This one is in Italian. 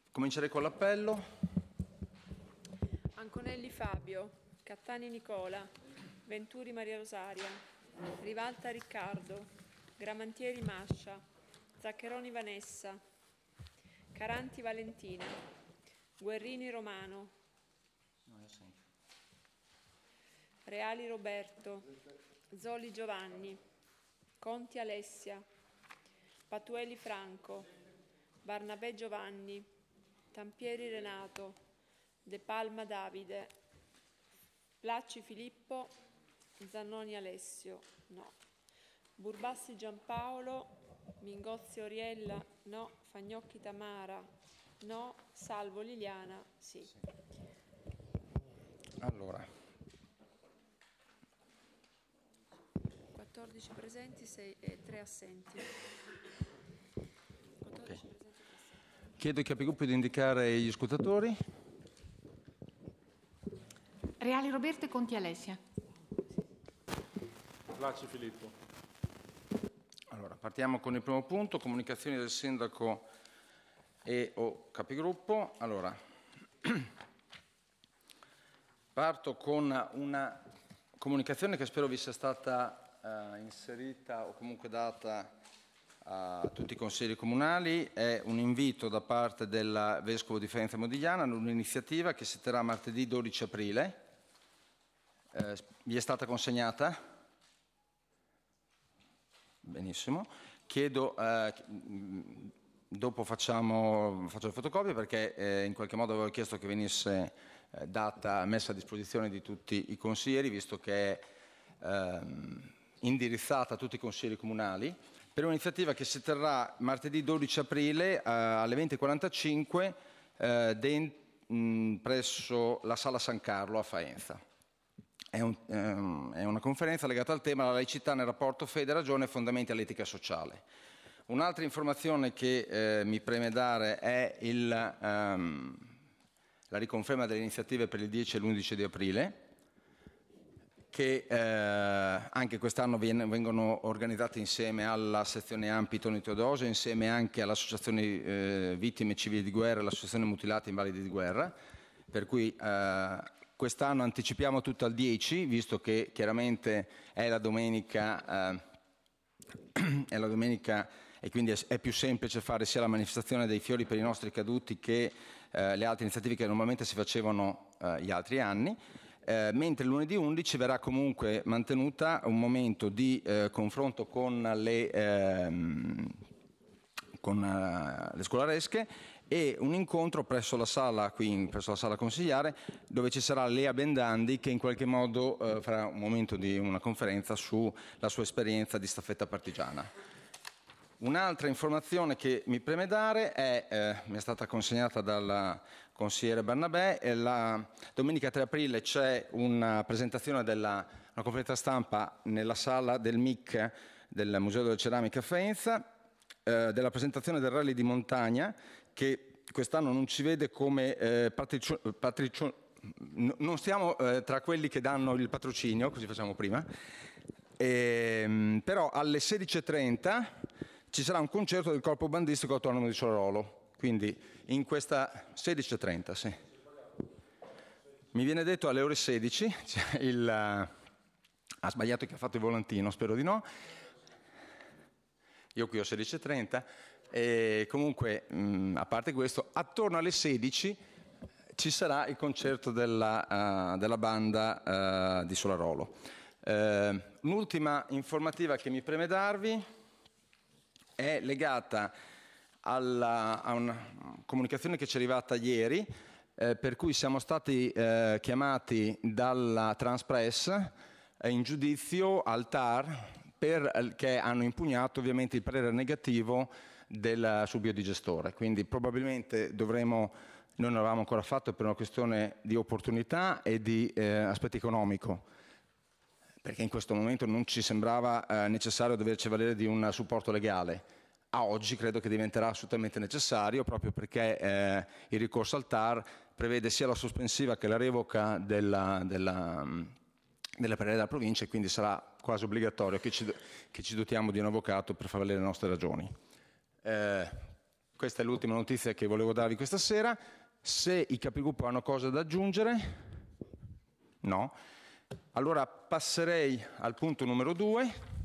Comincerei con l'appello. Anconelli Fabio, Cattani Nicola, Venturi Maria Rosaria, Rivalta Riccardo, Gramantieri Mascia, Zaccheroni Vanessa, Caranti Valentina, Guerrini Romano, Reali Roberto, Zoli Giovanni, Conti Alessia, Patueli Franco, Barnabé Giovanni, Tampieri Renato, De Palma Davide, Placci Filippo, Zannoni Alessio, no. Burbassi Giampaolo, Mingozzi Oriella, no. Fagnocchi Tamara, no. Salvo Liliana, sì. Allora. 14 presenti e 3 assenti. 14 Okay. presenti e 3 assenti. Chiedo ai capigruppo di indicare gli scrutatori. Reali Roberto e Conti Alessia. Placci Filippo. Allora, partiamo con il primo punto, comunicazioni del sindaco e o capigruppo. Allora, parto con una comunicazione che spero vi sia stata inserita o comunque data a tutti i consigli comunali. È un invito da parte del Vescovo di Faenza Modigliana ad un'iniziativa che si terrà martedì 12 aprile. Vi è stata consegnata? Benissimo. Chiedo, dopo faccio le fotocopie perché in qualche modo avevo chiesto che venisse messa a disposizione di tutti i consiglieri, visto che è indirizzata a tutti i consiglieri comunali, per un'iniziativa che si terrà martedì 12 aprile alle 20.45 presso la Sala San Carlo a Faenza. È una conferenza legata al tema la laicità nel rapporto fede, ragione e fondamenti all'etica sociale. Un'altra informazione che mi preme dare è la riconferma delle iniziative per il 10 e l'11 di aprile, che anche quest'anno vengono organizzate insieme alla sezione AMPI Toni Teodosio, insieme anche all'associazione vittime civili di guerra e all'associazione mutilati invalidi di guerra, per cui quest'anno anticipiamo tutto al 10, visto che chiaramente è la domenica e quindi è più semplice fare sia la manifestazione dei fiori per i nostri caduti che le altre iniziative che normalmente si facevano gli altri anni. Mentre lunedì 11 verrà comunque mantenuta un momento di confronto con le scolaresche e un incontro presso la sala consigliare, dove ci sarà Lea Bendandi, che in qualche modo farà un momento di una conferenza sulla sua esperienza di staffetta partigiana. Un'altra informazione che mi preme dare mi è stata consegnata dal consigliere Barnabé. La domenica 3 aprile c'è una presentazione una conferenza stampa nella sala del MIC del Museo della Ceramica a Faenza, della presentazione del rally di montagna, che quest'anno non ci vede come non stiamo tra quelli che danno il patrocinio, così facciamo prima, però alle 16.30 ci sarà un concerto del Corpo Bandistico Autonomo di Solarolo, quindi in questa 16.30, sì. Mi viene detto alle ore 16, ha sbagliato chi ha fatto il volantino, spero di no. Io qui ho 16.30 e comunque, a parte questo, attorno alle 16 ci sarà il concerto della banda di Solarolo. Un'ultima informativa che mi preme darvi è legata a una comunicazione che ci è arrivata ieri, per cui siamo stati chiamati dalla Transpress in giudizio al TAR perché hanno impugnato ovviamente il parere negativo sul biodigestore. Quindi probabilmente noi non l'avevamo ancora fatto per una questione di opportunità e di aspetto economico, perché in questo momento non ci sembrava necessario doverci valere di un supporto legale. A oggi credo che diventerà assolutamente necessario, proprio perché il ricorso al TAR prevede sia la sospensiva che la revoca della parere della provincia, e quindi sarà quasi obbligatorio che ci dotiamo di un avvocato per far valere le nostre ragioni. Questa è l'ultima notizia che volevo darvi questa sera. Se i capigruppo hanno cose da aggiungere, no. Allora passerei al punto numero 2.